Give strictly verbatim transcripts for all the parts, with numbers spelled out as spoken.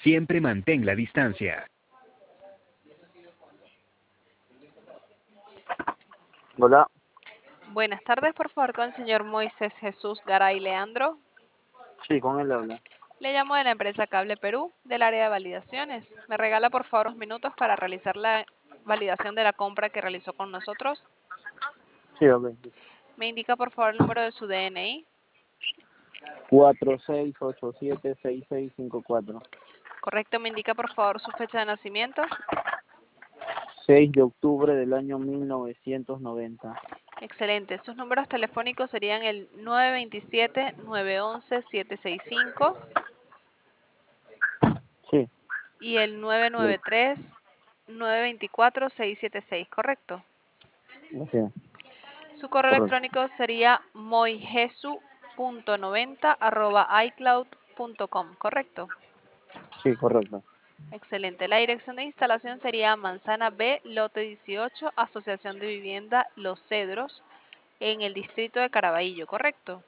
Siempre mantén la distancia. Hola. Buenas tardes, por favor, con el señor Moisés Jesús Garay Leandro. Sí, con él habla. Le llamo de la empresa Cable Perú, del área de validaciones. ¿Me regala, por favor, unos minutos para realizar la validación de la compra que realizó con nosotros? Sí, ok. Me indica, por favor, el número de su D N I. cuatro seis ocho siete seis seis cinco cuatro. Correcto, me indica, por favor, su fecha de nacimiento. seis de octubre del año mil novecientos noventa. Excelente. Sus números telefónicos serían el nueve dos siete, nueve uno uno, siete seis cinco Sí. y el nueve nueve tres, nueve dos cuatro, seis siete seis, ¿correcto? Sí, Su correo correcto. electrónico sería moijesu punto noventa arroba icloud punto com, ¿correcto? Sí, correcto. Excelente. La dirección de instalación sería Manzana B, lote dieciocho, Asociación de Vivienda Los Cedros, en el distrito de Caraballo, ¿correcto?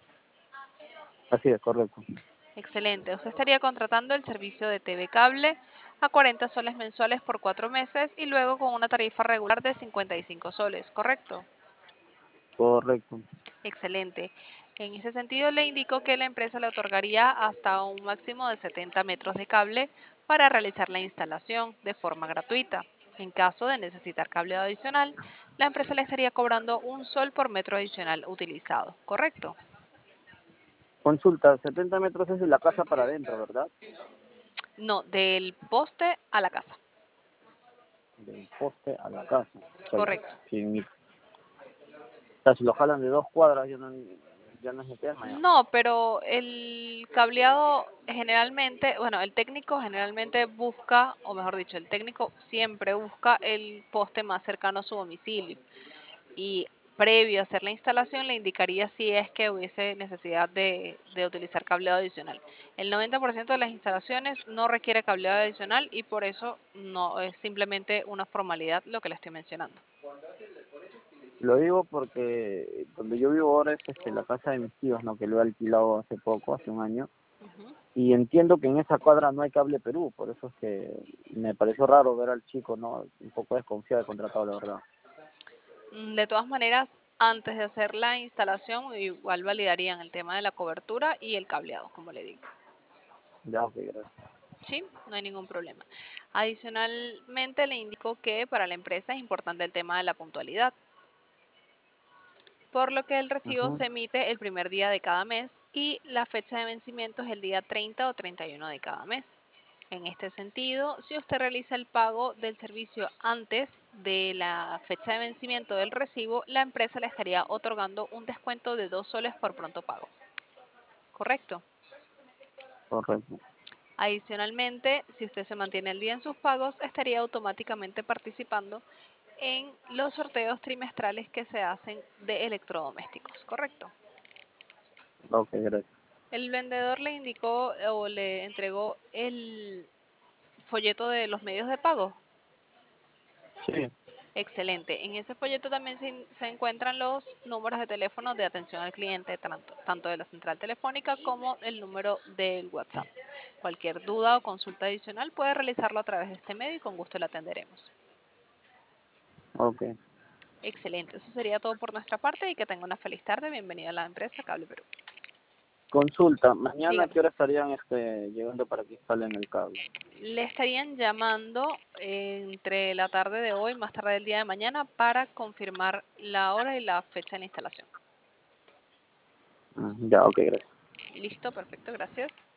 Así es, correcto. Excelente. Usted estaría contratando el servicio de T V Cable a cuarenta soles mensuales por cuatro meses y luego con una tarifa regular de cincuenta y cinco soles, ¿correcto? Correcto. Excelente. En ese sentido, le indico que la empresa le otorgaría hasta un máximo de setenta metros de cable para realizar la instalación de forma gratuita. En caso de necesitar cableado adicional, la empresa le estaría cobrando un sol por metro adicional utilizado, ¿correcto? Consulta, setenta metros es de la casa para adentro, ¿verdad? No, del poste a la casa, Del poste a la casa. O sea, correcto. si, mi- o sea, si lo jalan de dos cuadras ya no, ya no es mi tema ya. No, pero el cableado generalmente, bueno, el técnico generalmente busca, o mejor dicho, el técnico siempre busca el poste más cercano a su domicilio. Y previo a hacer la instalación le indicaría si es que hubiese necesidad de, de utilizar cableado adicional. El noventa por ciento de las instalaciones no requiere cableado adicional y por eso no es simplemente una formalidad lo que le estoy mencionando. Lo digo porque donde yo vivo ahora es este, la casa de mis tíos, ¿no? Que lo he alquilado hace poco, hace un año. Ujú. Y entiendo que en esa cuadra no hay cable Perú, por eso es que me pareció raro ver al chico, ¿no? Un poco desconfiado de contratado, la verdad. Mm, De todas maneras, antes de hacer la instalación, igual validarían el tema de la cobertura y el cableado, como le digo. Ya, ok, gracias. Sí, no hay ningún problema. Adicionalmente, le indico que para la empresa es importante el tema de la puntualidad, por lo que el recibo Ajá. se emite el primer día de cada mes y la fecha de vencimiento es el día treinta o treinta y uno de cada mes. En este sentido, si usted realiza el pago del servicio antes de la fecha de vencimiento del recibo, la empresa le estaría otorgando un descuento de dos soles por pronto pago. ¿Correcto? Correcto. Adicionalmente, si usted se mantiene al día en sus pagos, estaría automáticamente participando en los sorteos trimestrales que se hacen de electrodomésticos. ¿Correcto? Ok, gracias. El vendedor le indicó o le entregó el folleto de los medios de pago. Sí, Excelente. En ese folleto también se, se encuentran los números de teléfono de atención al cliente, tanto, tanto de la central telefónica como el número del WhatsApp. Cualquier duda o consulta adicional puede realizarlo a través de este medio y con gusto le atenderemos. ok. Excelente. Eso sería todo por nuestra parte y que tenga una feliz tarde. Bienvenido a la empresa Cable Perú. Consulta, mañana a Dígame. qué hora estarían este, llegando para que instalen el cable. Le estarían llamando entre la tarde de hoy, más tarde del día de mañana, para confirmar la hora y la fecha de la instalación. Mm, ya, ok, gracias. Listo, perfecto, gracias.